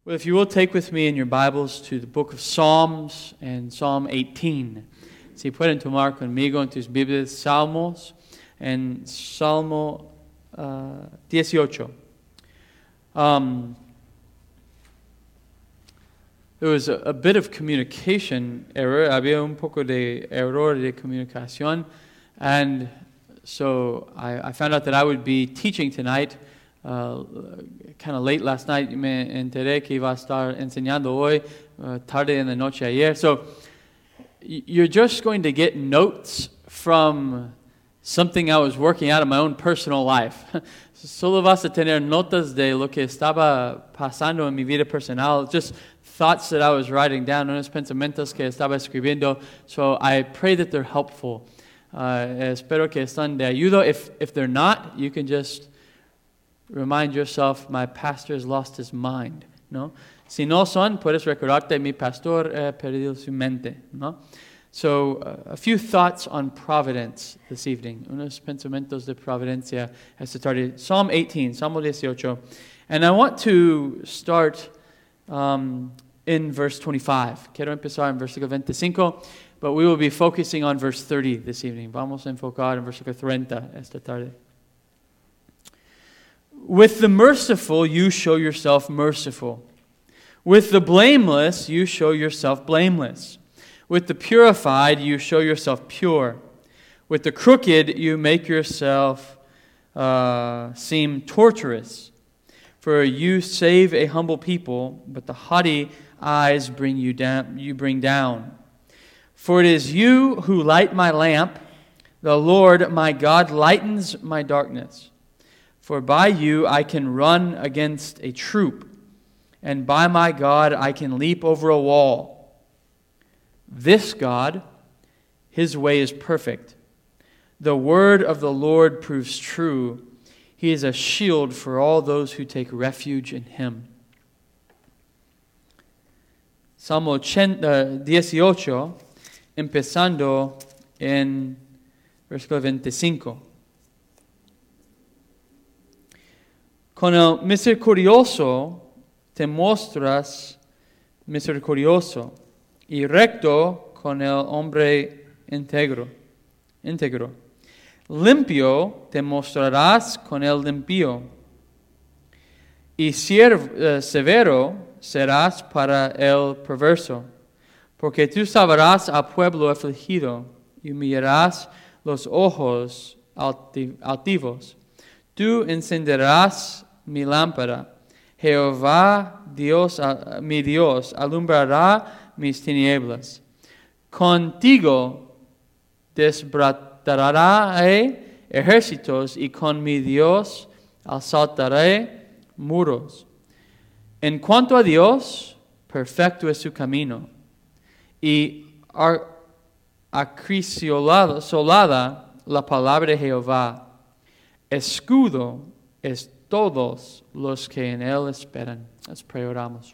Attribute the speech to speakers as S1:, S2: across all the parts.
S1: Well, if you will take with me in your Bibles to the book of Psalms and Psalm 18. Si pueden tomar conmigo en tus Biblias Salmos en Salmo 18. There was a bit of communication error. Había un poco de error de comunicación. And so I found out that I would be teaching tonight. Kind of late last night, me enteré que iba a estar enseñando hoy, tarde en la noche ayer. So you're just going to get notes from something I was working out in my own personal life. Solo vas a tener notas de lo que estaba pasando en mi vida personal, just thoughts that I was writing down, unos pensamientos que estaba escribiendo. So I pray that they're helpful. Espero que están de ayuda. If they're not, you can just remind yourself, my pastor has lost his mind, ¿no? Si no son, puedes recordarte, mi pastor perdió su mente, ¿no? So, a few thoughts on providence this evening. Unos pensamientos de providencia esta tarde. Psalm 18, Salmo 18. And I want to start in verse 25. Quiero empezar en versículo 25, but we will be focusing on verse 30 this evening. Vamos a enfocar en versículo 30 esta tarde. With the merciful, you show yourself merciful. With the blameless, you show yourself blameless. With the purified, you show yourself pure. With the crooked, you make yourself seem torturous. For you save a humble people, but the haughty eyes bring you down. You bring down. For it is you who light my lamp. The Lord my God lightens my darkness. For by you I can run against a troop, and by my God I can leap over a wall. This God, His way is perfect. The word of the Lord proves true. He is a shield for all those who take refuge in Him. Salmo 18, empezando en versículo 25. Con el misericordioso te mostras misericordioso y recto con el hombre íntegro. Limpio te mostrarás con el limpio y severo serás para el perverso, porque tú salvarás al pueblo afligido y humillarás los ojos altivos. Tú encenderás mi lámpara. Jehová, mi Dios, alumbrará mis tinieblas. Contigo desbarataré ejércitos y con mi Dios asaltaré muros. En cuanto a Dios, perfecto es su camino y acrisolada la palabra de Jehová. Escudo es todos los que en Él esperan. Let's pray, oramos.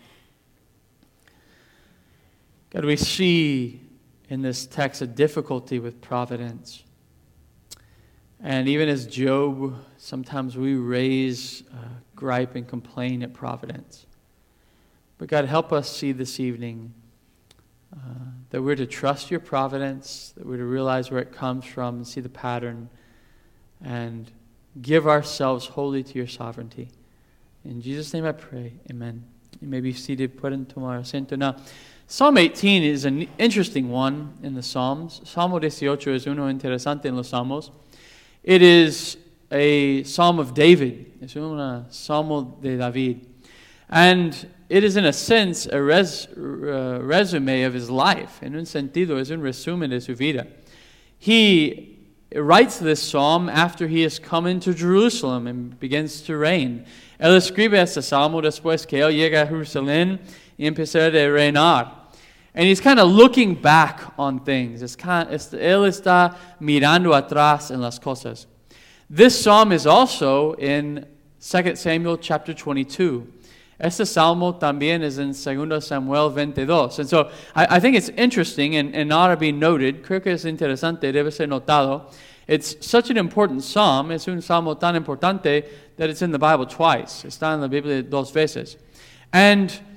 S1: God, we see in this text a difficulty with providence. And even as Job, sometimes we raise gripe and complain at providence. But God, help us see this evening that we're to trust your providence, that we're to realize where it comes from and see the pattern, and give ourselves wholly to your sovereignty. In Jesus' name I pray, amen. You may be seated, pueden tomar asiento. Now, Psalm 18 is an interesting one in the Psalms. Salmo 18 es uno interesante en los Salmos. It is a Psalm of David. Es un Salmo de David. And it is, in a sense, a resume of his life. En un sentido, es un resumen de su vida. He writes this psalm after he has come into Jerusalem and begins to reign. Él escribe este salmo después que él llega a Jerusalén y empieza a reinar. And he's kind of looking back on things. Él está mirando atrás en las cosas. This psalm is also in 2 Samuel chapter 22. Este salmo también es en 2 Samuel 22. And so I think it's interesting and ought to be noted. Creo que es interesante, debe ser notado. It's such an important psalm. Es un salmo tan importante that it's in the Bible twice. Está en la Biblia dos veces. And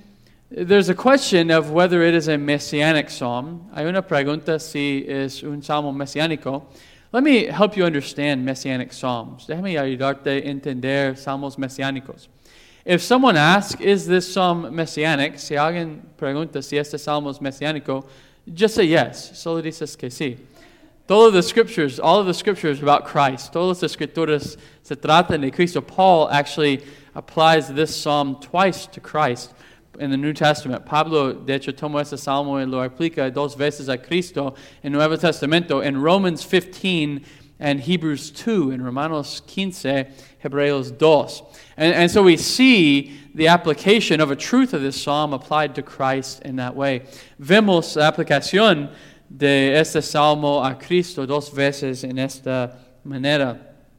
S1: there's a question of whether it is a messianic psalm. Hay una pregunta si es un salmo mesiánico. Let me help you understand messianic psalms. Déjame ayudarte a entender salmos mesiánicos. If someone asks, is this psalm messianic? Si alguien pregunta si este salmo es mesiánico, just say yes. Solo dices que sí. All of the scriptures about Christ. Todas las escrituras se tratan de Cristo. Paul actually applies this psalm twice to Christ in the New Testament. Pablo, de hecho, tomó este salmo y lo aplica dos veces a Cristo en el Nuevo Testamento. In Romans 15 and Hebrews 2, in Romanos 15, Hebreos 2. And so we see the application of a truth of this psalm applied to Christ in that way. Vemos la aplicación de este salmo a Cristo dos veces en esta manera.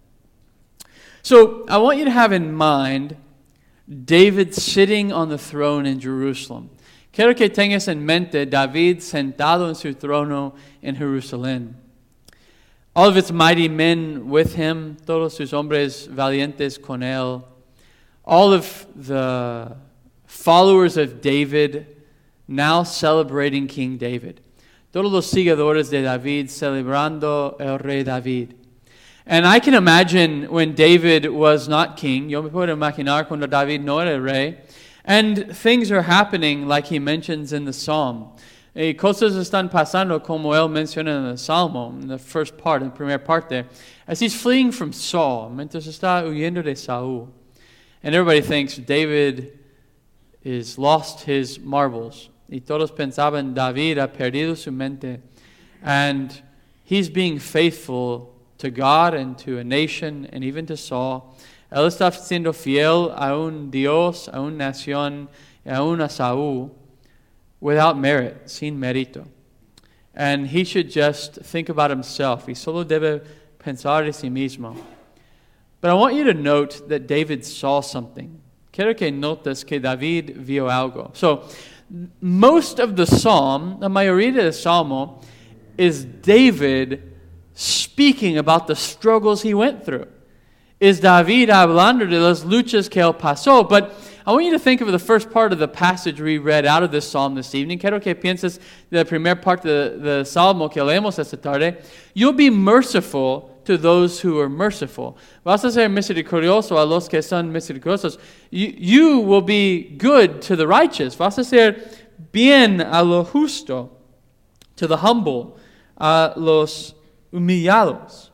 S1: So I want you to have in mind David sitting on the throne in Jerusalem. Quiero que tengas en mente David sentado en su trono en Jerusalén. All of its mighty men with him, todos sus hombres valientes con él, all of the followers of David now celebrating King David. Todos los seguidores de David celebrando el rey David. And I can imagine when David was not king, yo me puedo imaginar cuando David no era rey, and things are happening like he mentions in the psalm. Y cosas están pasando como él menciona en el Salmo, in the first part, in the primera parte, as he's fleeing from Saul, mientras está huyendo de Saúl. And everybody thinks David is lost his marbles. Y todos pensaban David ha perdido su mente. And he's being faithful to God and to a nation and even to Saul. Él está siendo fiel a un Dios, a una nación, a una Saúl, without merit, sin mérito. And he should just think about himself. Y solo debe pensar de sí mismo. But I want you to note that David saw something. Quiero que notes que David vio algo. So, most of the psalm, la mayoría del salmo, is David speaking about the struggles he went through. Is David hablando de las luchas que él pasó. But I want you to think of the first part of the passage we read out of this psalm this evening. Quiero que pienses de la primera parte de salmo que leemos esta tarde. You'll be merciful to those who are merciful. Vas a ser misericordioso a los que son misericordiosos. You will be good to the righteous. Vas a ser bien a lo justo, to the humble, a los humillados.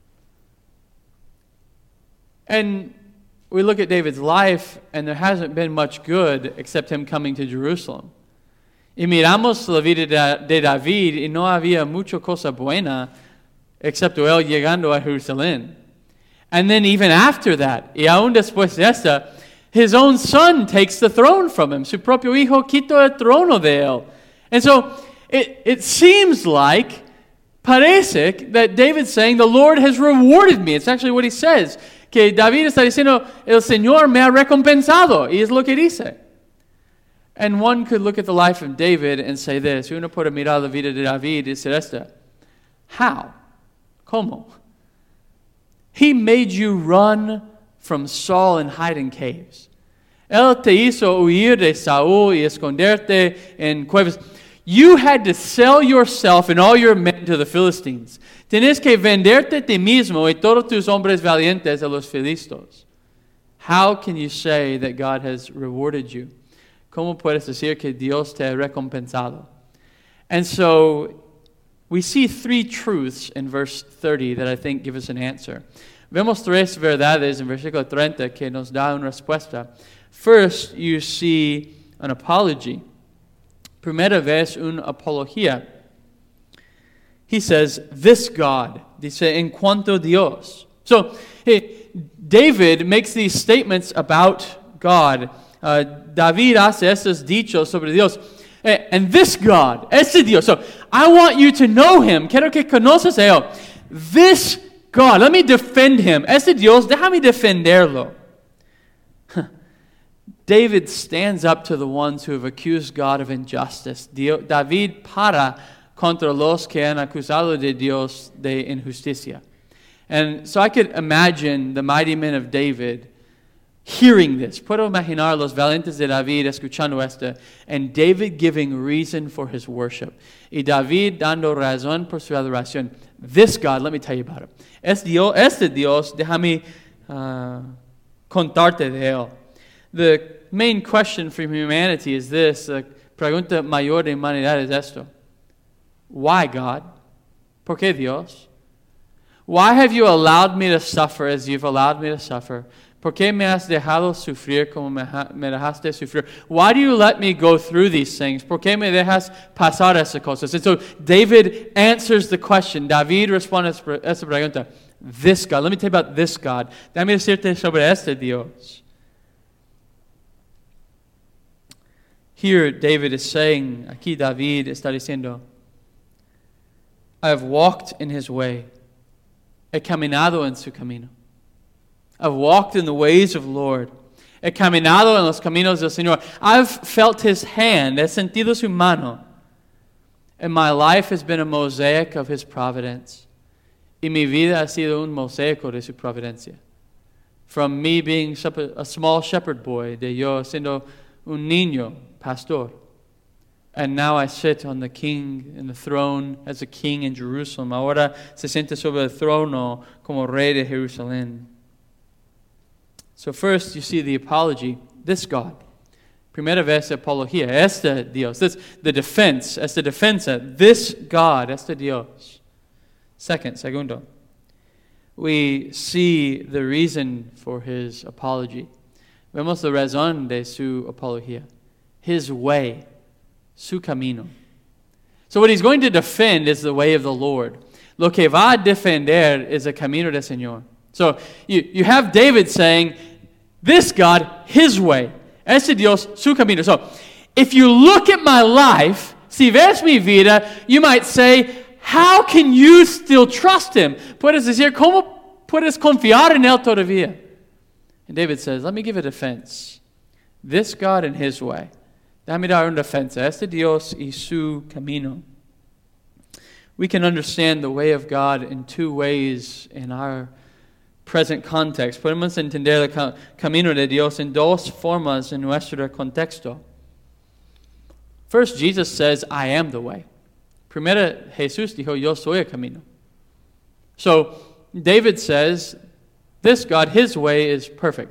S1: And we look at David's life, and there hasn't been much good except him coming to Jerusalem. Y miramos la vida de David, y no había mucha cosa buena excepto él llegando a Jerusalén. And then even after that, y aún después de esta, his own son takes the throne from him. Su propio hijo quitó el trono de él. And so it seems like, parece that David's saying, the Lord has rewarded me. It's actually what he says. Que David está diciendo, el Señor me ha recompensado. Y es lo que dice. And one could look at the life of David and say this. Uno puede mirar la vida de David y decir esta. How? ¿Cómo? He made you run from Saul and hide in caves. Él te hizo huir de Saúl y esconderte en cuevas. You had to sell yourself and all your men to the Philistines. Tienes que venderte a ti mismo y todos tus hombres valientes a los filisteos. How can you say that God has rewarded you? ¿Cómo puedes decir que Dios te ha recompensado? And so we see three truths in verse 30 that I think give us an answer. Vemos tres verdades en versículo 30 que nos da una respuesta. First, you see an apology. Primera vez, una apología. He says, this God. Dice, en cuanto Dios. So, David makes these statements about God. David hace estos dichos sobre Dios. And this God, este Dios. So, I want you to know Him. Quiero que conoces a Él. This God, let me defend Him. Este Dios, déjame defenderlo. David stands up to the ones who have accused God of injustice. David para contra los que han acusado de Dios de injusticia. And so I could imagine the mighty men of David hearing this. Puedo imaginar los valientes de David escuchando esto, and David giving reason for his worship. Y David dando razón por su adoración. This God, let me tell you about it. Este Dios, déjame contarte de él. The main question for humanity is this. La pregunta mayor de humanidad es esto. Why, God? ¿Por qué, Dios? Why have you allowed me to suffer as you've allowed me to suffer? ¿Por qué me has dejado sufrir como me dejaste sufrir? Why do you let me go through these things? ¿Por qué me dejas pasar esas cosas? And so David answers the question. David responde a esta pregunta. This God. Let me tell you about this God. Déjame decirte sobre este Dios. Here David is saying, aquí David está diciendo, I have walked in his way. He caminado en su camino. I've walked in the ways of the Lord. He caminado en los caminos del Señor. I've felt his hand. He sentido su mano. And my life has been a mosaic of his providence. Y mi vida ha sido un mosaico de su providencia. From me being a small shepherd boy, de yo siendo un niño pastor. And now I sit on the king in the throne as a king in Jerusalem. Ahora se siente sobre el trono como rey de Jerusalén. So first you see the apology, this God. Primera vez apología, este Dios. This the defense, esta defensa, this God, este Dios. Segundo, we see the reason for his apology. Vemos la razón de su apología. His way, su camino. So what he's going to defend is the way of the Lord. Lo que va a defender es el camino del Señor. So you have David saying, this God, his way. Este Dios, su camino. So if you look at my life, si ves mi vida, you might say, how can you still trust him? Puedes decir, ¿cómo puedes confiar en él todavía? And David says, let me give a defense. This God and his way. Déjame dar una defensa. Este Dios y su camino. We can understand the way of God in two ways in our present context. Podemos entender el camino de Dios en dos formas en nuestro contexto. First, Jesus says, I am the way. Primero, Jesús dijo, yo soy el camino. So, David says, this God, his way is perfect.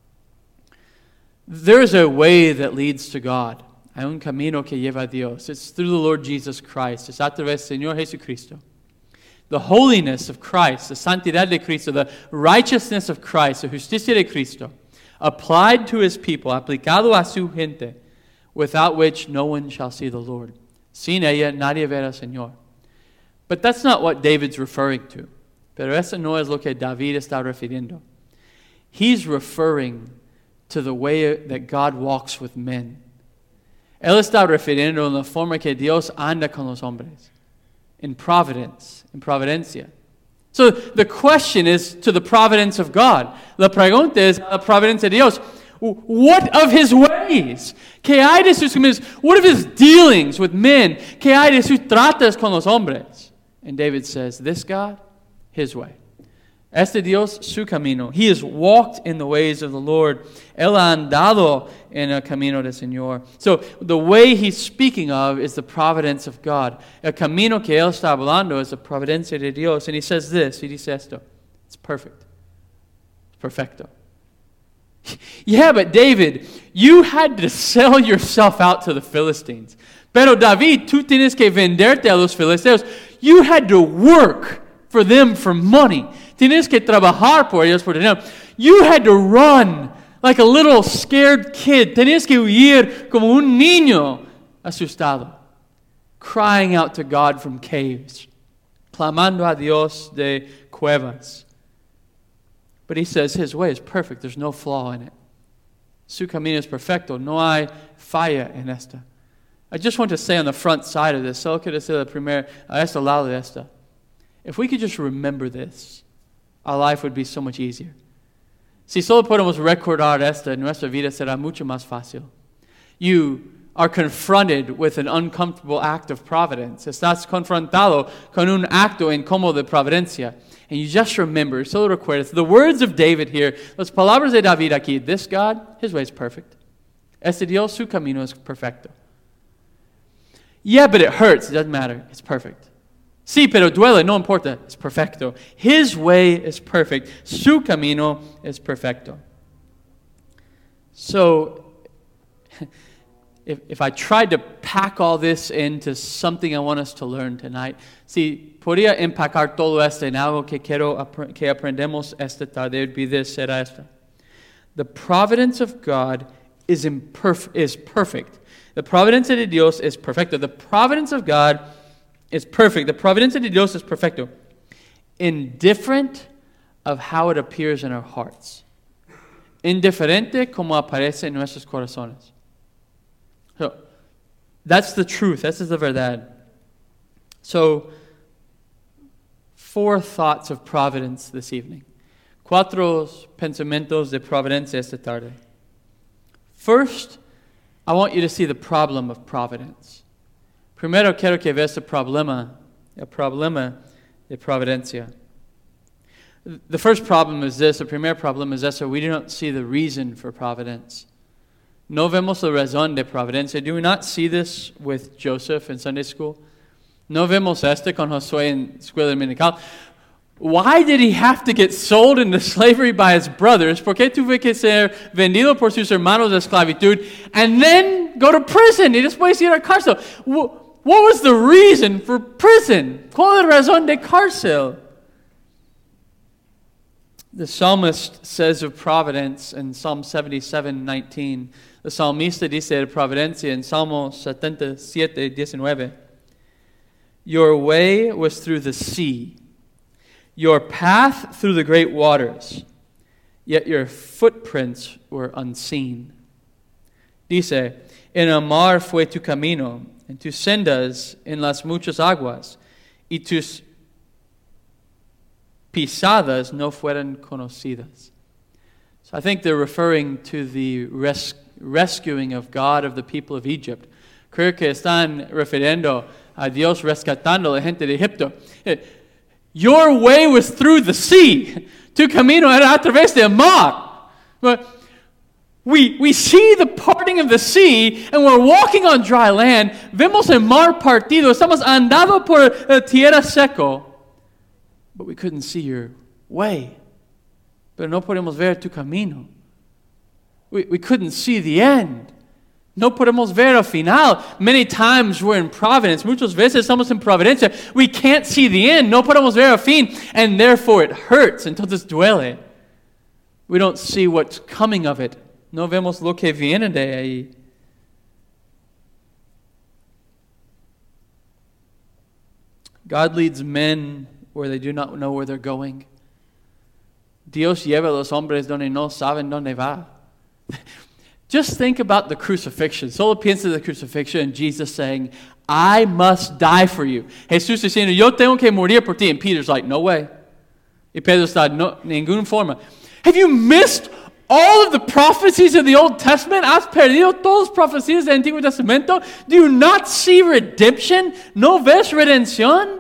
S1: There is a way that leads to God. Hay un camino que lleva a Dios. It's through the Lord Jesus Christ. Es a través del Señor Jesucristo. The holiness of Christ, the santidad de Cristo, the righteousness of Christ, the justicia de Cristo, applied to his people, aplicado a su gente, without which no one shall see the Lord. Sin ella nadie verá al Señor. But that's not what David's referring to. Pero eso no es lo que David está refiriendo. He's referring to the way that God walks with men. Él está refiriendo en la forma que Dios anda con los hombres. In providence, in providencia. So the question is to the providence of God. La pregunta es la providencia de Dios. What of his ways? ¿Qué hay de sus caminos? What of his dealings with men? ¿Qué hay de sus tratos con los hombres? And David says, this God, his way. Este Dios, su camino. He has walked in the ways of the Lord. Él ha andado en el camino del Señor. So the way he's speaking of is the providence of God. El camino que él está hablando es la providencia de Dios. And he says this, he dice esto. It's perfect. It's perfecto. Yeah, but David, you had to sell yourself out to the Philistines. Pero David, tú tienes que venderte a los filisteos. You had to work for them for money. Tienes que trabajar por ellos por dinero. You had to run like a little scared kid. Tenías que huir como un niño asustado. Crying out to God from caves. Clamando a Dios de cuevas. But he says his way is perfect. There's no flaw in it. Su camino es perfecto. No hay falla en esta. I just want to say on the front side of this, solo quiero decir a este lado de esta. If we could just remember this, our life would be so much easier. Si solo podemos recordar esta, nuestra vida será mucho más fácil. You are confronted with an uncomfortable act of providence. Estás confrontado con un acto incómodo de providencia. And you just remember, solo recuerdas, the words of David here, las palabras de David aquí, this God, his way is perfect. Este Dios, su camino es perfecto. Yeah, but it hurts. It doesn't matter. It's perfect. Sí, pero duele. No importa. It's perfecto. His way is perfect. Su camino es perfecto. So, if I tried to pack all this into something I want us to learn tonight, si podría empacar todo esto en algo que quiero que aprendemos esta tarde, it would be this, será esta. The providence of God is perfect. The providence de Dios es perfecto. The providence of God is perfect. The providence de Dios es perfecto. Indifferent of how it appears in our hearts. Indiferente como aparece en nuestros corazones. So, that's the truth. This is the verdad. So, 4 thoughts of providence this evening. 4 pensamientos de providencia esta tarde. First, I want you to see the problem of providence. Primero quiero que veas el problema de providencia. The first problem is this, the primer problem is this, that we do not see the reason for providence. No vemos la razón de providencia. Do we not see this with Joseph in Sunday school? No vemos este con Josué en escuela dominical. Why did he have to get sold into slavery by his brothers? ¿Por qué tuvo que ser vendido por sus hermanos de esclavitud and then go to prison y después ir a cárcel? What was the reason for prison? ¿Cuál es la razón de cárcel? The psalmist says of providence in Psalm 77:19. The psalmista dice de providencia en Salmo 77:19. Your way was through the sea, your path through the great waters, yet your footprints were unseen. Dice, en el mar fue tu camino, en tus sendas en las muchas aguas, y tus pisadas no fueron conocidas. So I think they're referring to the rescuing of God of the people of Egypt. Creo que están refiriendo a Dios rescatando a la gente de Egipto. Your way was through the sea. Tu camino era a través del mar. But we see the parting of the sea and we're walking on dry land. Vemos el mar partido. Estamos andando por tierra seco. But we couldn't see your way. Pero no podemos ver tu camino. We couldn't see the end. No podemos ver el final. Many times we're in providence. Muchas veces estamos en providencia. We can't see the end. No podemos ver el fin. And therefore it hurts. Entonces duele. We don't see what's coming of it. No vemos lo que viene de ahí. God leads men where they do not know where they're going. Dios lleva a los hombres donde no saben dónde va. Just think about the crucifixion. Solo piensa de crucifixion and Jesus saying, I must die for you. Jesús diciendo, yo tengo que morir por ti. And Peter's like, no way. Y Pedro está, no, ninguna forma. Have you missed all of the prophecies of the Old Testament? ¿Has perdido todas las profecías del Antiguo Testamento? Do you not see redemption? ¿No ves redención?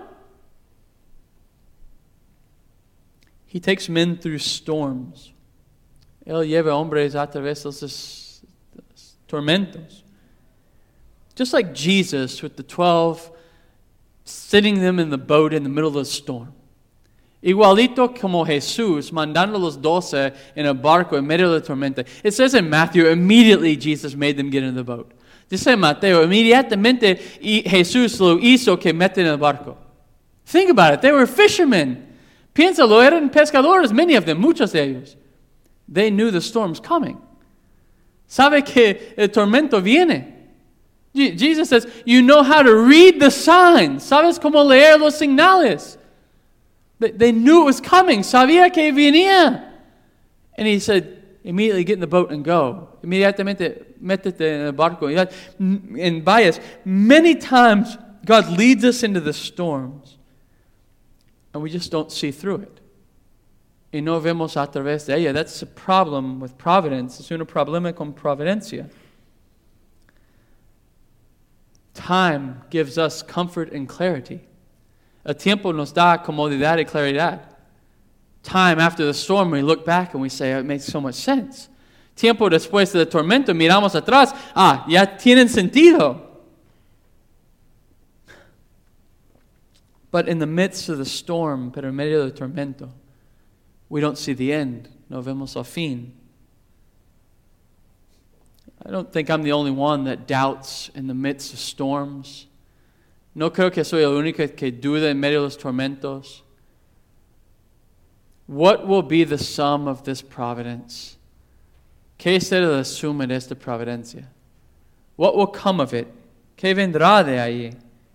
S1: He takes men through storms. Él lleva hombres a través de los tormentos. Just like Jesus with the 12, sitting them in the boat in the middle of the storm. Igualito como Jesús, mandando a los 12 en el barco en medio de la tormenta. It says in Matthew, immediately Jesus made them get in the boat. Dice en Mateo, inmediatamente Jesús lo hizo que meten en el barco. Think about it. They were fishermen. Piénsalo, eran pescadores, many of them, muchos de ellos. They knew the storm's coming. Sabe que el tormento viene. Jesus says, you know how to read the signs. Sabes cómo leer los señales. They knew it was coming. Sabía que venía. And he said, immediately get in the boat and go. Inmediatamente métete en el barco. And vayas. Many times God leads us into the storms. And we just don't see through it. Y no vemos a través de ella. That's a problem with providence. Es un problema con providencia. Time gives us comfort and clarity. El tiempo nos da comodidad y claridad. Time after the storm, we look back and we say, it makes so much sense. Tiempo después del tormento, miramos atrás, ya tienen sentido. But in the midst of the storm, pero en medio del tormento, we don't see the end. No vemos el fin. I don't think I'm the only one that doubts in the midst of storms. No creo que soy el único que duda en medio de los tormentos. What will be the sum of this providence? ¿Qué será la suma de esta providencia? What will come of it? ¿Qué vendrá de ahí?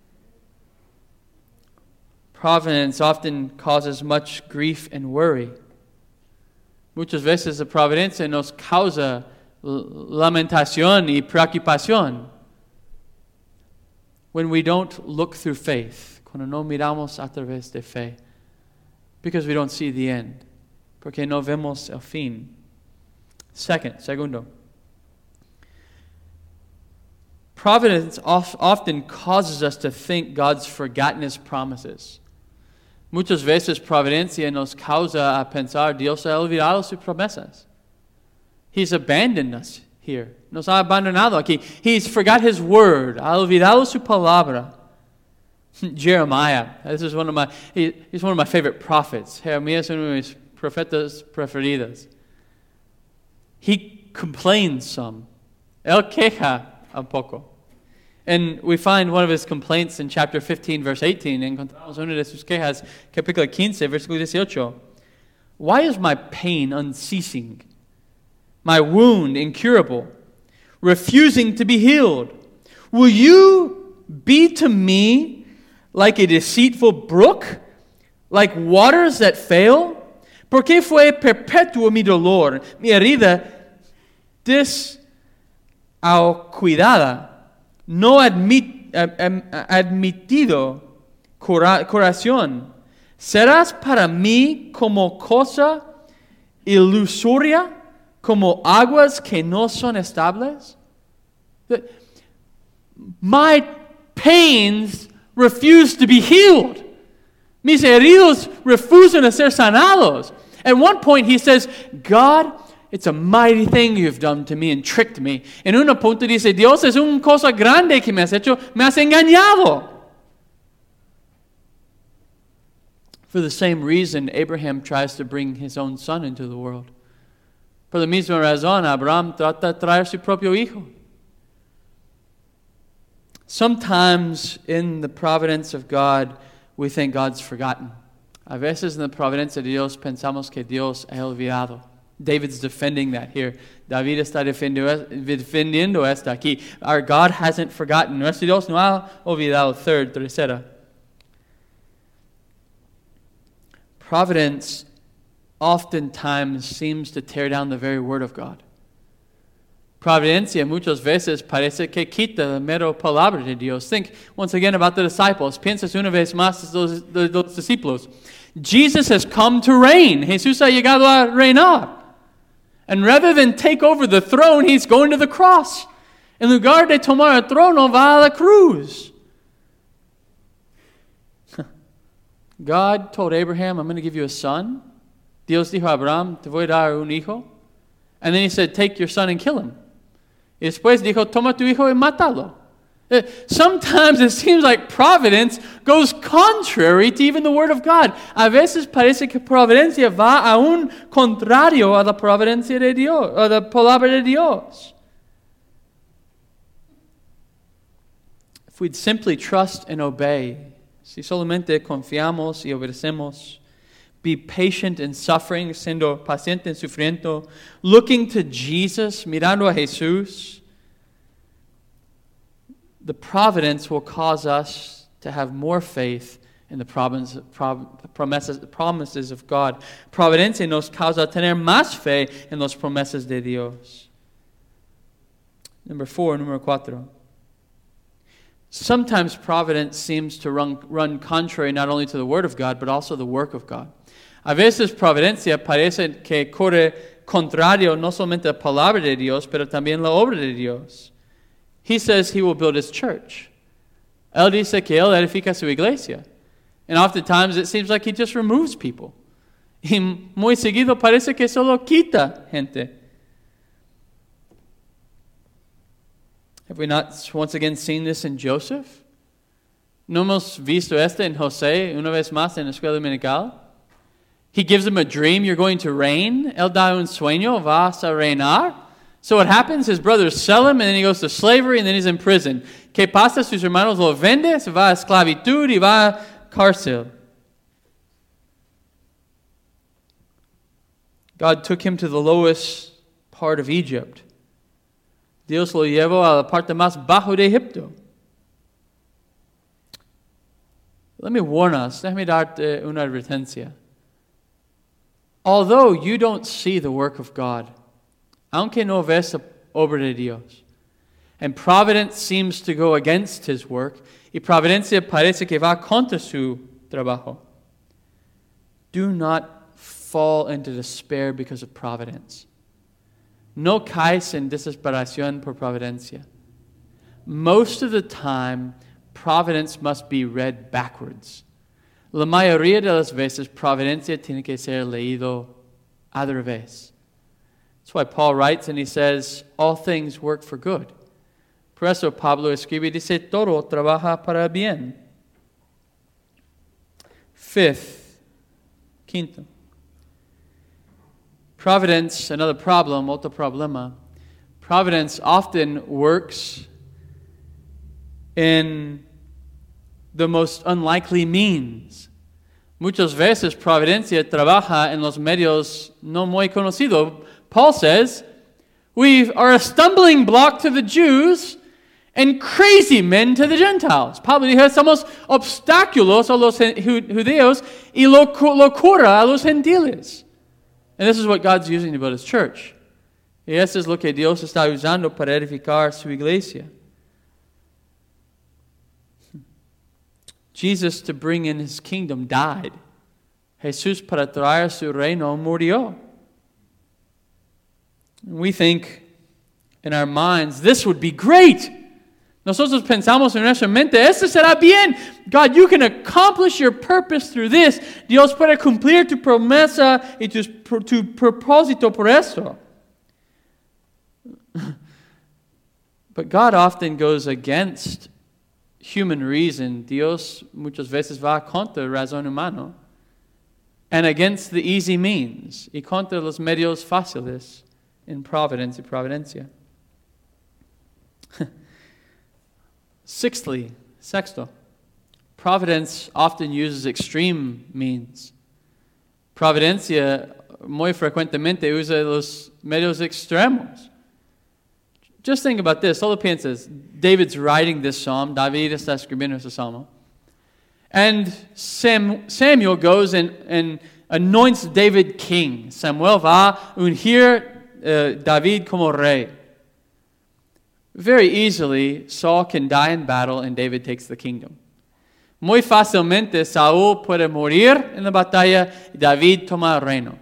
S1: Providence often causes much grief and worry. Muchas veces la providencia nos causa lamentación y preocupación. When we don't look through faith, cuando no miramos a través de fe, because we don't see the end, porque no vemos el fin. Segundo, providence often causes us to think God's forgotten His promises. Muchas veces providencia nos causa a pensar Dios ha olvidado sus promesas. He's abandoned us here. Nos ha abandonado aquí. He's forgot His word. Ha olvidado su palabra. Jeremiah. He's one of my favorite prophets. Jeremiah es uno de mis profetas preferidos. He complains some. Él queja un poco. And we find one of his complaints in chapter 15, verse 18. Encontramos una de sus quejas, capítulo 15, versículo 18. Why is my pain unceasing? My wound incurable, refusing to be healed? Will you be to me like a deceitful brook, like waters that fail? Porque fue perpetuo mi dolor, mi herida descuidada, no admitido curación. ¿Serás para mí como cosa ilusoria, como aguas que no son estables? My pains refuse to be healed. Mis heridos refusan a ser sanados. At one point he says, God, it's a mighty thing you've done to me and tricked me. En un punto dice, Dios, es una cosa grande que me has hecho, me has engañado. For the same reason, Abraham tries to bring his own son into the world. Por la misma razón, Abraham trata de traer su propio hijo. Sometimes in the providence of God, we think God's forgotten. A veces en la providencia de Dios pensamos que Dios ha olvidado. David's defending that here. David está defendiendo esto aquí. Our God hasn't forgotten. Nuestro Dios no ha olvidado. Tercera. Providence oftentimes seems to tear down the very word of God. Providencia muchas veces parece que quita la mera palabra de Dios. Think once again about the disciples. Piensas una vez más de los discípulos. Jesus has come to reign. Jesús ha llegado a reinar. And rather than take over the throne, he's going to the cross. En lugar de tomar el trono, va a la cruz. God told Abraham, I'm going to give you a son. Dios dijo a Abraham, te voy a dar un hijo. And then he said, take your son and kill him. Y después dijo, toma tu hijo y mátalo. Sometimes it seems like providence goes contrary to even the word of God. A veces parece que providencia va a un contrario a la providencia de Dios, a la palabra de Dios. If we'd simply trust and obey, si solamente confiamos y obedecemos, be patient in suffering, siendo paciente en sufrimiento, looking to Jesus, mirando a Jesús, the providence will cause us to have more faith in the promises of God. Providencia nos causa tener más fe en las promesas de Dios. Número 4. Sometimes providence seems to run contrary not only to the word of God, but also the work of God. A veces providencia parece que corre contrario no solamente a la palabra de Dios, pero también la obra de Dios. He says he will build his church. Él dice que Él edifica su iglesia. And oftentimes it seems like He just removes people. Y muy seguido parece que solo quita gente. Have we not once again seen this in Joseph? ¿No hemos visto en José una vez más en la escuela dominical? He gives him a dream, you're going to reign. Él da un sueño, vas a reinar. So what happens? His brothers sell him, and then he goes to slavery, and then he's in prison. ¿Qué pasa? Sus hermanos lo venden, se va a esclavitud y va a cárcel. God took him to the lowest part of Egypt. Dios lo llevó a la parte más bajo de Egipto. Let me warn us, déjame darte una advertencia. Although you don't see the work of God, aunque no ves la obra de Dios, and providence seems to go against His work, y providencia parece que va contra su trabajo, do not fall into despair because of providence. No caes en desesperación por providencia. Most of the time, providence must be read backwards. La mayoría de las veces, providencia tiene que ser leído al revés. That's why Paul writes and he says, all things work for good. Por eso Pablo escribe y dice, todo trabaja para bien. Quinto. Providence, another problem, otro problema. Providence often works in the most unlikely means. Muchas veces providencia trabaja en los medios no muy conocidos. Paul says, we are a stumbling block to the Jews and crazy men to the Gentiles. Pablo dijo, somos obstáculos a los judíos y locura a los gentiles. And this is what God's using about His church. Y eso es lo que Dios está usando para edificar su iglesia. Jesus, to bring in His kingdom, died. Jesús, para traer su reino, murió. We think in our minds, this would be great. Nosotros pensamos en nuestra mente, esto será bien. God, you can accomplish your purpose through this. Dios puede cumplir tu promesa y tu propósito por eso. But God often goes against human reason. Dios muchas veces va contra razón humana. And against the easy means. Y contra los medios fáciles in providence y providencia. Sexto, providence often uses extreme means. Providencia muy frecuentemente usa los medios extremos. Just think about this. Solo piensas, David's writing this psalm. David está escribiendo este salmo. And Samuel goes and anoints David king. Samuel va a ungir David como rey. Very easily, Saul can die in battle and David takes the kingdom. Muy fácilmente, Saúl puede morir en la batalla y David toma el reino.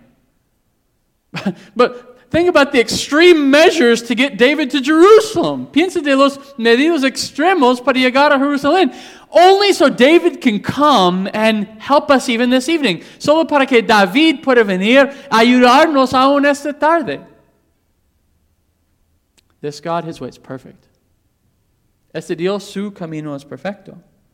S1: But think about the extreme measures to get David to Jerusalem. Piensa de los medios extremos para llegar a Jerusalén. Only so David can come and help us even this evening. Solo para que David pueda venir a ayudarnos aún esta tarde. This God, His way is perfect. Este Dios, su camino es perfecto.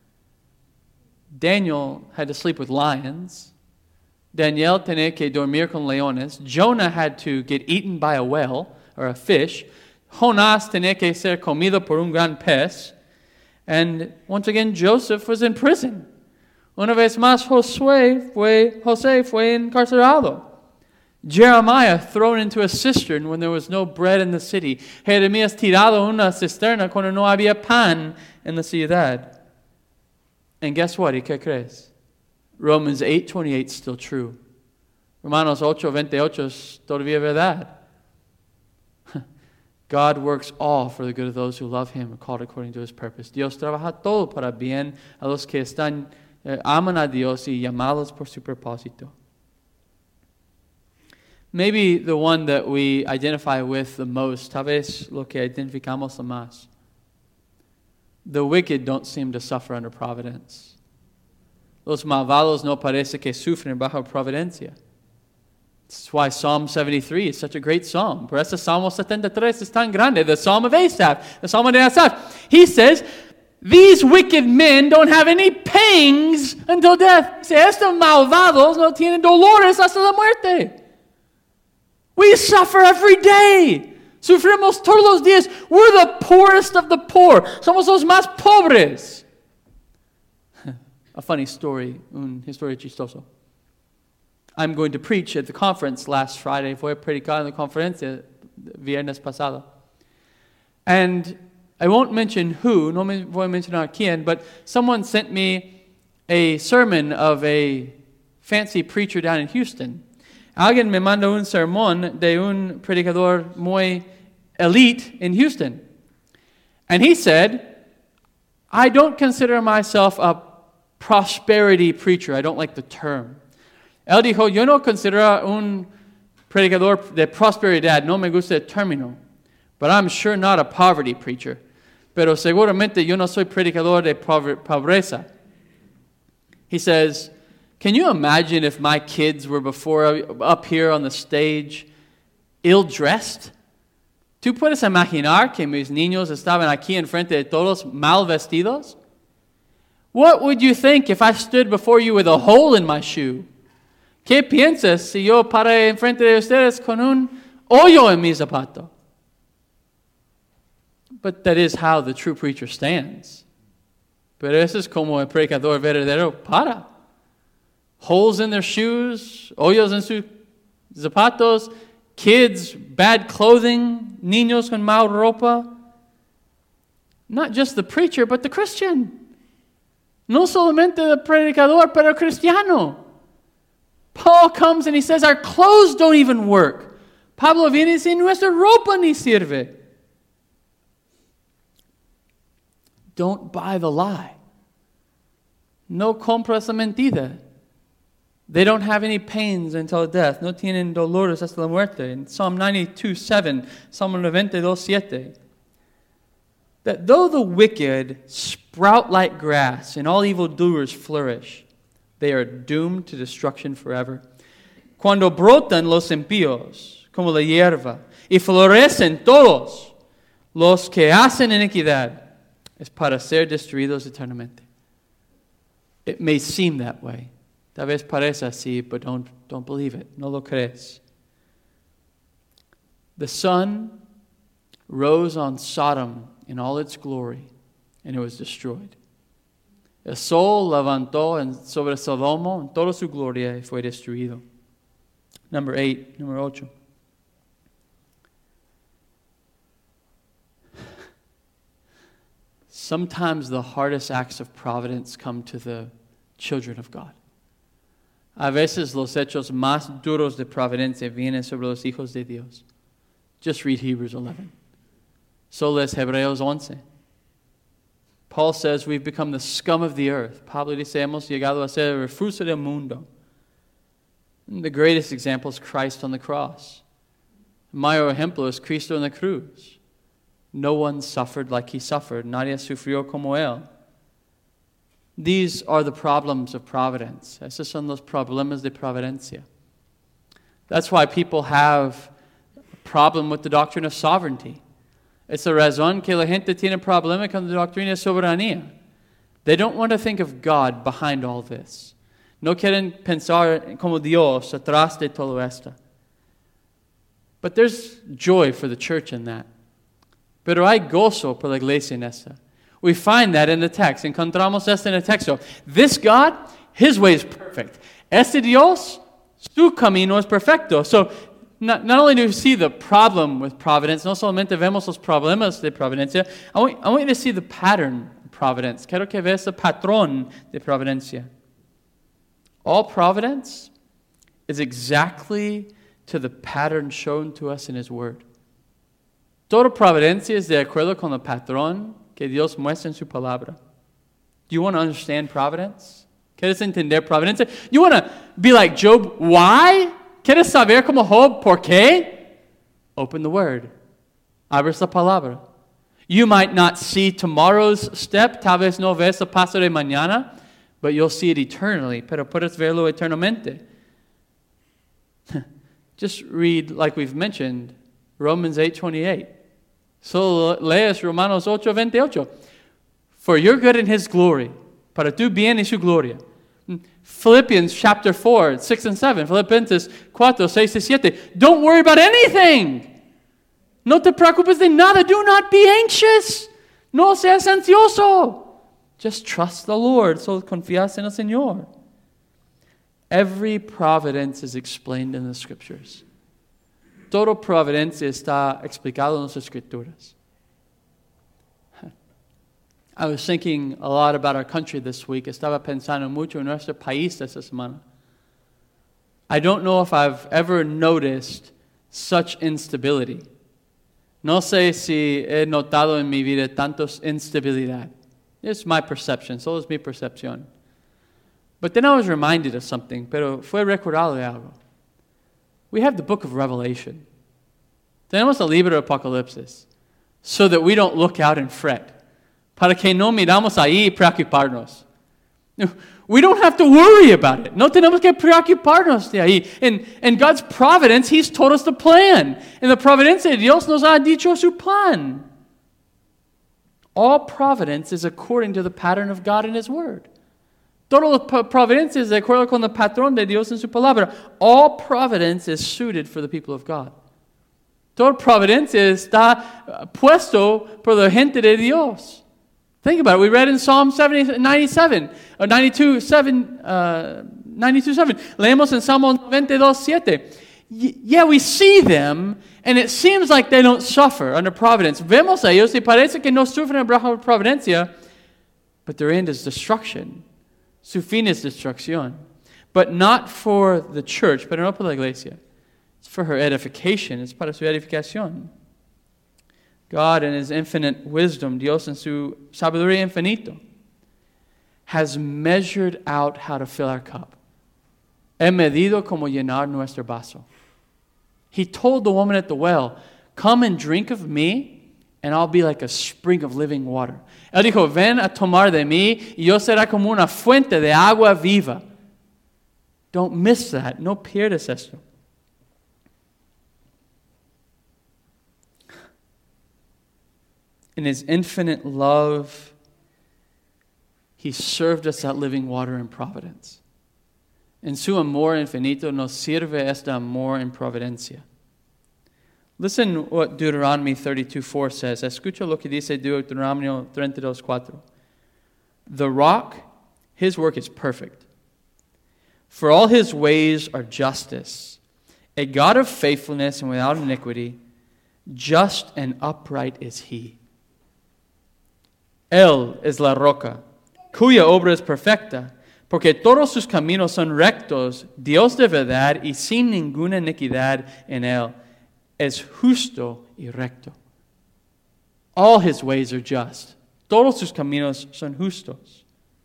S1: Daniel had to sleep with lions. Daniel tenía que dormir con leones. Jonah had to get eaten by a whale or a fish. Jonás tenía que ser comido por un gran pez. And once again, Joseph was in prison. Una vez más, José fue encarcelado. Jeremiah thrown into a cistern when there was no bread in the city. Jeremías tirado en una cisterna cuando no había pan en la ciudad. And guess what? ¿Y qué crees? Romans 8:28 is still true. Romanos 8:28 es todavía verdad. God works all for the good of those who love Him, called according to His purpose. Dios trabaja todo para bien a los que aman a Dios y llamados por su propósito. Maybe the one that we identify with the most, tal vez lo que identificamos lo más. The wicked don't seem to suffer under providence. Los malvados no parece que sufren bajo providencia. That's why Psalm 73 is such a great psalm. Por eso Salmo 73 es tan grande. The Psalm of Asaph, the Psalm of Asaph. He says, these wicked men don't have any pangs until death. Dice, estos malvados no tienen dolores hasta la muerte. We suffer every day. Sufrimos todos los días. We're the poorest of the poor. Somos los más pobres. A funny story, un historia chistoso. I'm going to preach at the conference last Friday. Voy a predicar en la conferencia viernes pasado. And I won't mention who, no voy a mencionar quién, but someone sent me a sermon of a fancy preacher down in Houston. Alguien me mandó un sermón de un predicador muy elite in Houston. And he said, I don't consider myself a prosperity preacher. I don't like the term. Él dijo, yo no considero un predicador de prosperidad. No me gusta el término. But I'm sure not a poverty preacher. Pero seguramente yo no soy predicador de pobreza. He says, can you imagine if my kids were up here on the stage ill-dressed? ¿Tú puedes imaginar que mis niños estaban aquí enfrente de todos mal vestidos? What would you think if I stood before you with a hole in my shoe? ¿Qué piensas si yo paré enfrente de ustedes con un hoyo en mi zapato? But that is how the true preacher stands. Pero eso es como el predicador verdadero para. Holes in their shoes, hoyos en sus zapatos, kids, bad clothing, niños con mal ropa. Not just the preacher, but the Christian. No solamente el predicador, pero el cristiano. Paul comes and he says, our clothes don't even work. Pablo viene y dice, nuestra ropa ni sirve. Don't buy the lie. No compras la mentira. They don't have any pains until death. No tienen dolores hasta la muerte. In Psalm 92:7, Psalm 92:7. That though the wicked sprout like grass and all evildoers flourish, they are doomed to destruction forever. Cuando brotan los impíos, como la hierba, y florecen todos los que hacen iniquidad, es para ser destruidos eternamente. It may seem that way. Tal vez parece así, but don't believe it. No lo crees. The sun rose on Sodom in all its glory, and it was destroyed. El sol levantó sobre Sodoma en toda su gloria y fue destruido. Number 8, número 8. Sometimes the hardest acts of providence come to the children of God. A veces los hechos más duros de providencia vienen sobre los hijos de Dios. Just read Hebrews 11. So lees Hebreos 11. Paul says we've become the scum of the earth. Pablo dice hemos llegado a ser el refugio del mundo. And the greatest example is Christ on the cross. El mayor ejemplo es Cristo en la cruz. No one suffered like he suffered. Nadie sufrió como él. These are the problems of providence. Esos son los problemas de providencia. That's why people have a problem with the doctrine of sovereignty. Es la razón que la gente tiene problema con la doctrina de soberanía. They don't want to think of God behind all this. No quieren pensar como Dios atrás de todo esto. But there's joy for the church in that. Pero hay gozo por la iglesia en esta. We find that in the text. Encontramos esto en el texto. This God, His way is perfect. Este Dios, su camino es perfecto. So, not only do we see the problem with providence, no solamente vemos los problemas de providencia, I want you to see the pattern of providence. Quiero que veas el patrón de providencia. All providence is exactly to the pattern shown to us in His Word. Toda providencia es de acuerdo con el patrón que Dios muestra en su palabra. Do you want to understand providence? ¿Quieres entender providencia? You want to be like Job? Why? ¿Quieres saber como Job? ¿Por qué? Open the Word. Abres la palabra. You might not see tomorrow's step, tal vez no ves el paso de mañana, but you'll see it eternally. Pero puedes verlo eternamente. Just read, like we've mentioned, Romans 8:28. So lees Romanos 8:28. For your good and His glory. Para tu bien y su gloria. Philippians chapter 4, 6 and 7. Filipenses 4, 6 y 7. Don't worry about anything. No te preocupes de nada. Do not be anxious. No seas ansioso. Just trust the Lord. So confías en el Señor. Every providence is explained in the Scriptures. Todo providencia está explicado en las Escrituras. I was thinking a lot about our country this week. Estaba pensando mucho en nuestro país esta semana. I don't know if I've ever noticed such instability. No sé si he notado en mi vida tantos instabilidad. It's my perception. Solo es mi percepción. But then I was reminded of something, pero fue recordado de algo. We have the book of Revelation. Tenemos el libro de Apocalipsis, so that we don't look out and fret. Para que no miramos ahí y preocuparnos. We don't have to worry about it. No tenemos que preocuparnos de ahí. In God's providence, He's told us the plan. En la providencia de Dios nos ha dicho su plan. All providence is according to the pattern of God in His Word. Todo la providencia es de acuerdo con el patrón de Dios en su palabra. All providence is suited for the people of God. Toda providencia está puesto por la gente de Dios. Think about it. We read in Psalm 97, or 92:7. Leemos en Salmo 92:7. Yeah, we see them, and it seems like they don't suffer under providence. Vemos a ellos y parece que no sufren bajo providencia, but their end is destruction. Su fin es destrucción. But not for the church, pero no por la iglesia. It's for her edification. It's para su edificación. God in His infinite wisdom, Dios en su sabiduría infinito, has measured out how to fill our cup. He medido como llenar nuestro vaso. He told the woman at the well, come and drink of me, and I'll be like a spring of living water. Él dijo, ven a tomar de mí, y yo será como una fuente de agua viva. Don't miss that. No pierdas esto. In His infinite love, He served us that living water in providence. En su amor infinito nos sirve este amor en providencia. Listen what Deuteronomy 32:4 says. Escucha lo que dice Deuteronomio 32:4. The rock, His work is perfect. For all His ways are justice. A God of faithfulness and without iniquity, just and upright is He. Él es la roca, cuya obra es perfecta, porque todos sus caminos son rectos, Dios de verdad y sin ninguna iniquidad en Él. Es justo y recto. All His ways are just. Todos sus caminos son justos.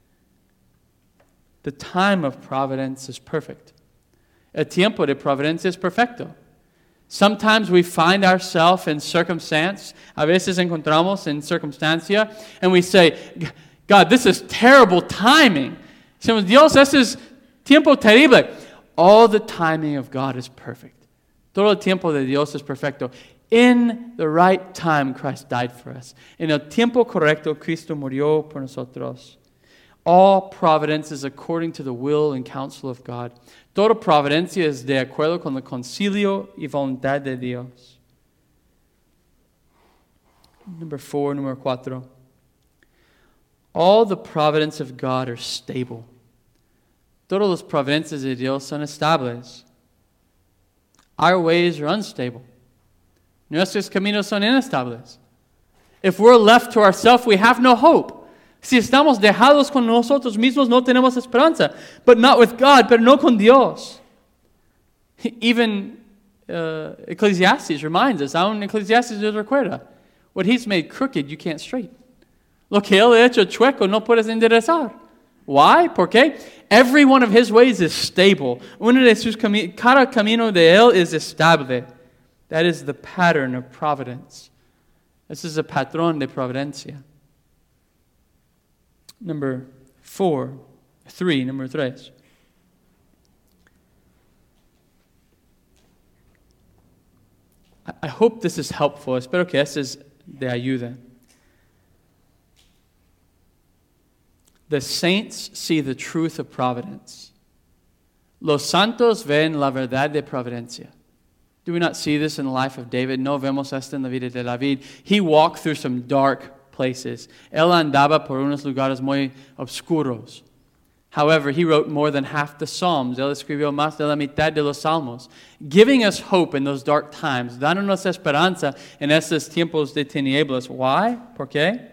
S1: The time of providence is perfect. El tiempo de providencia es perfecto. Sometimes we find ourselves in circumstance. A veces encontramos en circunstancia, and we say, God, this is terrible timing. Decimos, Dios, this is tiempo terrible. All the timing of God is perfect. Todo el tiempo de Dios es perfecto. In the right time, Christ died for us. En el tiempo correcto, Cristo murió por nosotros. All providence is according to the will and counsel of God. Toda providencia es de acuerdo con el concilio y voluntad de Dios. Number 4. All the providence of God are stable. Todas las providencias de Dios son estables. Our ways are unstable. Nuestros caminos son inestables. If we're left to ourselves, we have no hope. Si estamos dejados con nosotros mismos, no tenemos esperanza. But not with God, pero no con Dios. Even Ecclesiastes reminds us, aún Ecclesiastes nos recuerda, what He's made crooked, you can't straighten. Lo que Él ha hecho chueco, no puedes enderezar. Why? Porque every one of His ways is stable. Cada camino de Él es estable. That is the pattern of providence. This is a patrón de providencia. Number 3. I hope this is helpful. Espero que este es de ayuda. The saints see the truth of providence. Los santos ven la verdad de providencia. Do we not see this in the life of David? No vemos esto en la vida de David. He walked through some dark places. Él andaba por unos lugares muy oscuros. However, he wrote more than half the Psalms. Él escribió más de la mitad de los Salmos, giving us hope in those dark times, dándonos esperanza en estos tiempos de tinieblas. Why? ¿Por qué?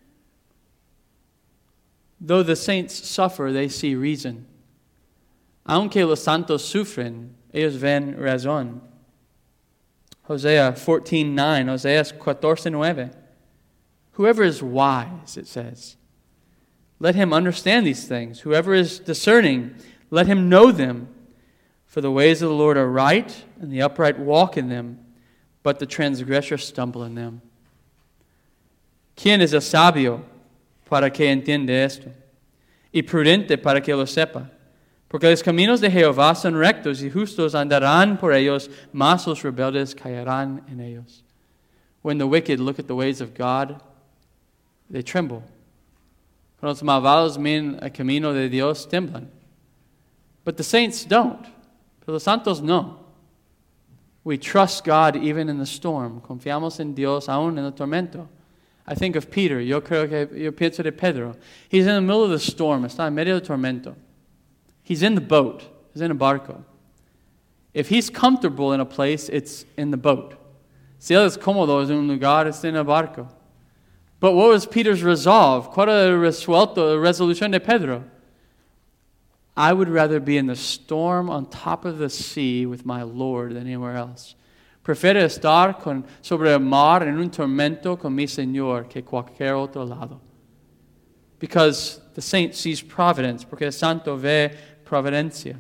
S1: Though the saints suffer, they see reason. Aunque los santos sufren, ellos ven razón. Hosea 14:9, Oseas 14:9. Whoever is wise, it says, let him understand these things. Whoever is discerning, let him know them. For the ways of the Lord are right, and the upright walk in them, but the transgressors stumble in them. ¿Quién es el sabio para que entiende esto? Y prudente para que lo sepa. Porque los caminos de Jehová son rectos, y justos andarán por ellos, mas los rebeldes caerán en ellos. When the wicked look at the ways of God, they tremble. Cuando los malvados miran el camino de Dios, tiemblan. But the saints don't. Pero los santos no. We trust God even in the storm. Confiamos en Dios aún en el tormento. I think of Peter. Yo pienso de Pedro. He's in the middle of the storm. Está en medio del tormento. He's in the boat. He's in a barco. If he's comfortable in a place, it's in the boat. Si él es cómodo en un lugar, está en el barco. But what was Peter's resolve? ¿Cuál era la resolución de Pedro? I would rather be in the storm on top of the sea with my Lord than anywhere else. Prefiero estar sobre el mar en un tormento con mi Señor que cualquier otro lado. Because the saint sees providence, porque el santo ve providencia.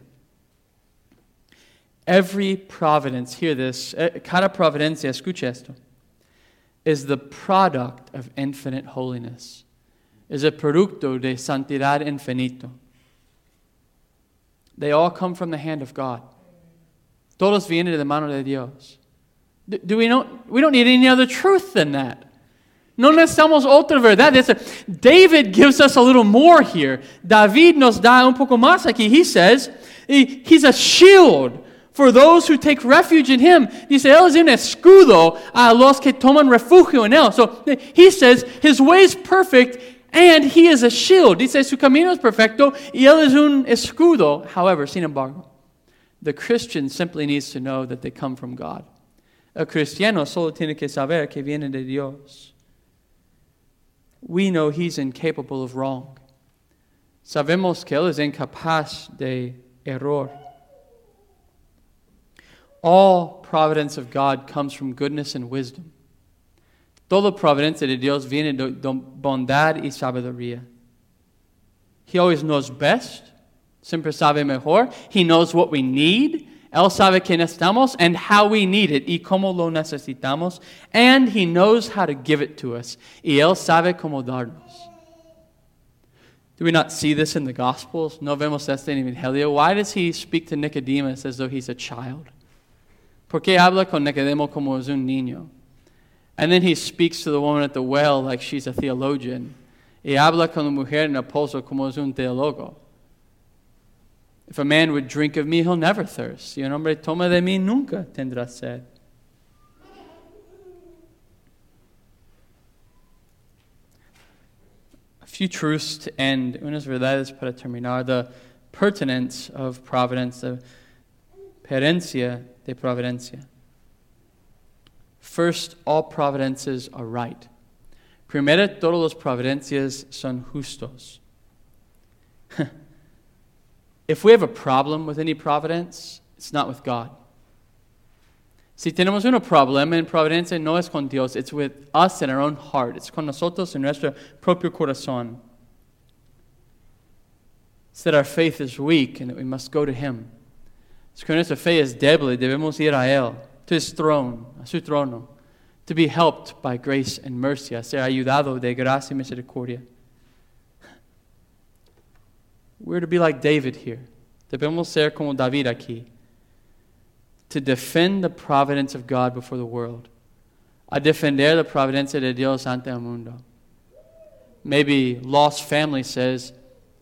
S1: Every providence, hear this, cada providencia, escucha esto, is the product of infinite holiness. Is a producto de santidad infinito. They all come from the hand of God. Todos vienen de la mano de Dios. Do we know? We don't need any other truth than that. No necesitamos otra verdad. David gives us a little more here. David nos da un poco más aquí. He says, he's a shield for those who take refuge in him. Dice, él es un escudo a los que toman refugio en él. So he says, his way is perfect and he is a shield. Dice, su camino es perfecto y él es un escudo. However, sin embargo, the Christian simply needs to know that they come from God. El cristiano solo tiene que saber que viene de Dios. We know he's incapable of wrong. Sabemos que él es incapaz de error. All providence of God comes from goodness and wisdom. Toda providencia de Dios viene de bondad y sabiduría. He always knows best. Siempre sabe mejor. He knows what we need. Él sabe que necesitamos and how we need it y cómo lo necesitamos. And He knows how to give it to us. Y Él sabe cómo darnos. Do we not see this in the Gospels? No vemos esto en el Evangelio. Why does He speak to Nicodemus as though he's a child? ¿Por qué habla con Nicodemo como es un niño? And then He speaks to the woman at the well like she's a theologian. Y habla con la mujer en el pozo como es un teólogo. If a man would drink of me, he'll never thirst. Si un hombre toma de mí, nunca tendrá sed. A few truths to end. Unas verdades para terminar. The pertinence of providence, the perencia de providencia. First, all providences are right. Primero, todos los providencias son justos. If we have a problem with any providence, it's not with God. Si tenemos un problema en providencia, no es con Dios. It's with us in our own heart. It's con nosotros en nuestro propio corazón. It's that our faith is weak and that we must go to Him. Es que nuestra fe es débil y debemos ir a Él, to His throne, a su trono. to be helped by grace and mercy, a ser ayudado de gracia y misericordia. We're to be like David here. Debemos ser como David aquí. To defend the providence of God before the world. A defender la providencia de Dios ante el mundo. Maybe lost family says,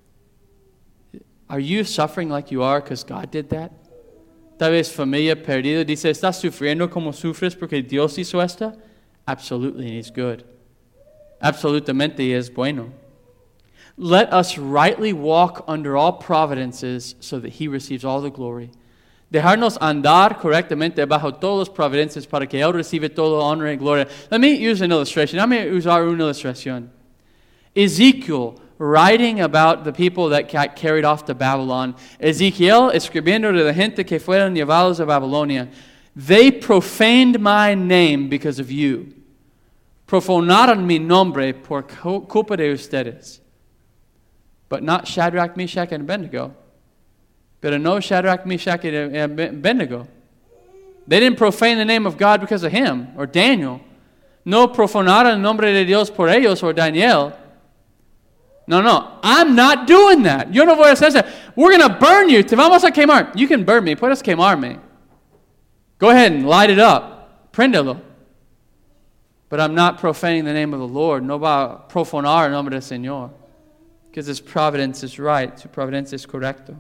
S1: are you suffering like you are because God did that? Tal vez familia perdida dice, ¿estás sufriendo como sufres porque Dios hizo esta? Absolutely, and He's good. Absolutamente, He es bueno. Let us rightly walk under all providences so that He receives all the glory. Dejarnos andar correctamente bajo todas las providencias para que Él reciba toda honra y gloria. Let me use an illustration. Let me usar una ilustración. Ezekiel, writing about the people that got carried off to Babylon. Ezekiel, escribiendo de la gente que fueron llevados a Babilonia. They profaned my name because of you. Profanaron mi nombre por culpa de ustedes. But not Shadrach, Meshach, and Abednego. Pero no Shadrach, Meshach, and Abednego. They didn't profane the name of God because of him or Daniel. No profanaron el nombre de Dios por ellos or Daniel. No, I'm not doing that. Yo no voy a hacer eso. We're going to burn you. Te vamos a quemar. You can burn me. Puedes quemarme. Go ahead and light it up. Préndelo. But I'm not profaning the name of the Lord. No va a profanar el nombre del Señor. Because His providence is right. Su providencia es correcto.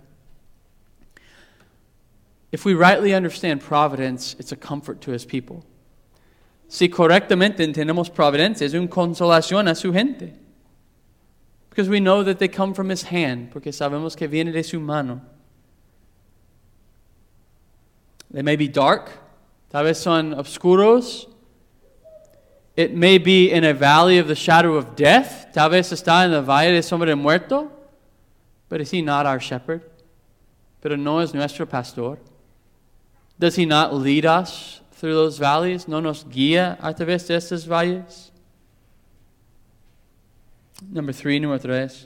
S1: If we rightly understand providence, it's a comfort to His people. Si correctamente entendemos providencia, es una consolación a su gente. Because we know that they come from His hand, porque sabemos que viene de su mano. They may be dark, tal vez son oscuros. It may be in a valley of the shadow of death, tal vez está en el valle de sombra de muerto. But is He not our shepherd? Pero no es nuestro pastor. Does He not lead us through those valleys? ¿No nos guía a través de estos valles? Número 3.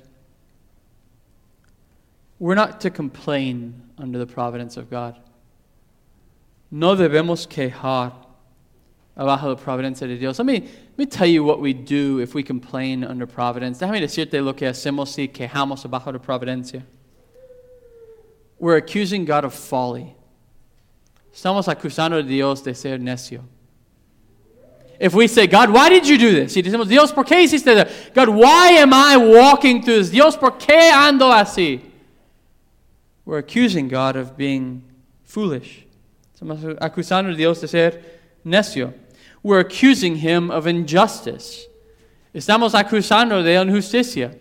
S1: We're not to complain under the providence of God. No debemos quejar abajo la providencia de Dios. Let me tell you what we do if we complain under providence. Déjame decirte lo que hacemos si quejamos abajo la providencia. We're accusing God of folly. Estamos acusando a Dios de ser necio. If we say, God, why did you do this? Y decimos, Dios, ¿por qué hiciste eso? God, why am I walking through this? Dios, ¿por qué ando así? We're accusing God of being foolish. Estamos acusando a Dios de ser necio. We're accusing Him of injustice. Estamos acusando de injusticia.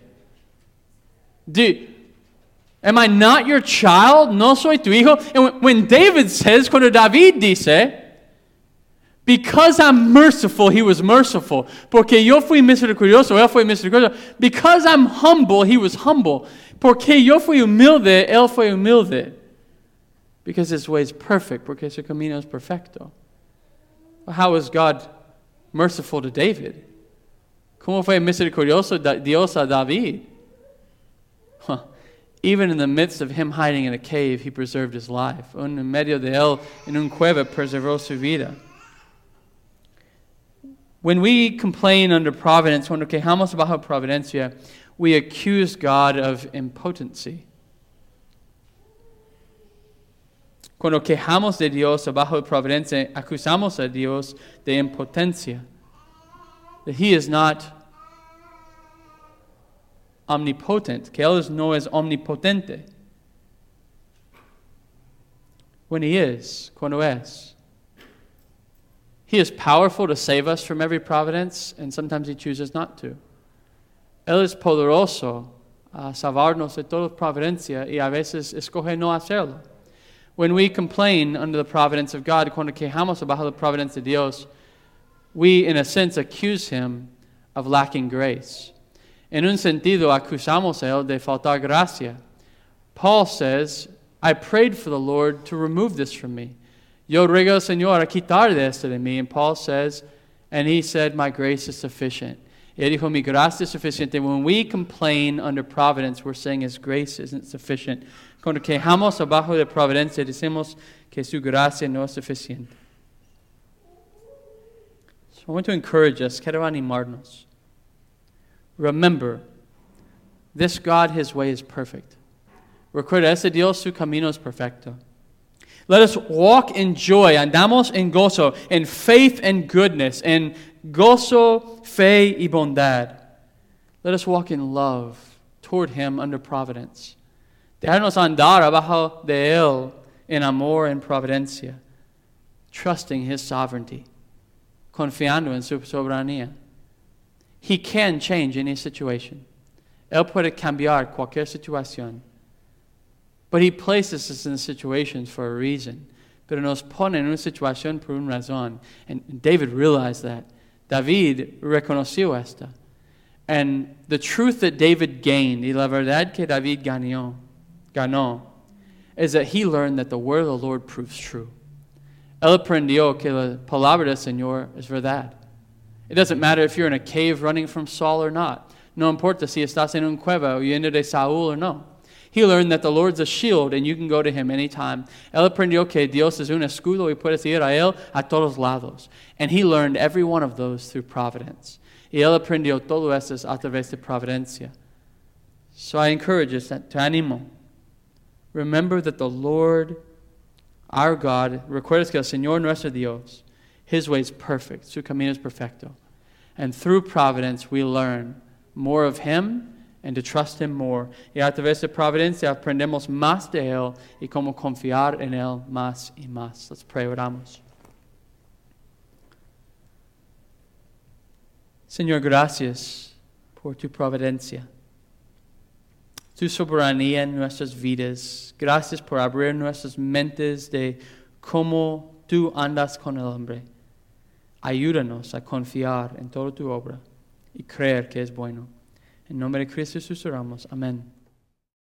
S1: Am I not your child? ¿No soy tu hijo? And when David says, cuando David dice, because I'm merciful, He was merciful. Porque yo fui misericordioso, Él fue misericordioso. Because I'm humble, He was humble. Porque yo fui humilde, Él fue humilde. Because His way is perfect. Porque su camino es perfecto. How was God merciful to David? ¿Cómo fue misericordioso Dios a David? Even in the midst of him hiding in a cave, He preserved his life. En medio de él, en un cueva, preservó su vida. When we complain under providence, cuando quejamos bajo providencia, we accuse God of impotency. Cuando quejamos de Dios bajo providencia, acusamos a Dios de impotencia. That He is not omnipotent, que Él no es omnipotente. When He is, cuando es. He is powerful to save us from every providence, and sometimes He chooses not to. Él es poderoso a salvarnos de toda providencia, y a veces escoge no hacerlo. When we complain under the providence of God, cuando quejamos bajo la providencia de Dios, we, in a sense, accuse Him of lacking grace. En un sentido, acusamos a Él de faltar gracia. Paul says, I prayed for the Lord to remove this from me. Yo ruego al Señor a quitar de esto de mí. And Paul says, and he said, my grace is sufficient. Él dijo, mi gracia es suficiente. When we complain under providence, we're saying His grace isn't sufficient. Cuando quejamos abajo de providencia, decimos que su gracia no es suficiente. So I want to encourage us, quiero animarnos. Remember, this God, His way is perfect. Recuerda, ese Dios, su camino es perfecto. Let us walk in joy, andamos en gozo, in faith and goodness, in gozo, fe y bondad. Let us walk in love toward Him under providence. Dejarnos andar abajo de Él en amor and providencia, trusting His sovereignty, confiando en su soberanía. He can change any situation. Él puede cambiar cualquier situación. But He places us in situations for a reason. Pero nos pone en una situación por una razón. And David realized that. David reconoció esta. And the truth that David gained, y la verdad que David ganó, is that he learned that the word of the Lord proves true. Él aprendió que la palabra del Señor es verdad. It doesn't matter if you're in a cave running from Saul or not. No importa si estás en un cueva huyendo de Saúl or no. He learned that the Lord's a shield and you can go to Him anytime. Él aprendió que Dios es un escudo y puedes ir a Él a todos lados. And he learned every one of those through providence. Y él aprendió todo eso a través de providencia. So I encourage us, te animo. Remember that the Lord, our God, recuerdas que el Señor nuestro Dios, His way is perfect, su camino es perfecto. And through providence we learn more of Him and to trust Him more. Y a través de providencia aprendemos más de Él y cómo confiar en Él más y más. Let's pray, oramos. Señor, gracias por tu providencia, tu soberanía en nuestras vidas. Gracias por abrir nuestras mentes de cómo tú andas con el hombre. Ayúdanos a confiar en toda tu obra y creer que es bueno. En nombre de Cristo Jesús oramos. Amén.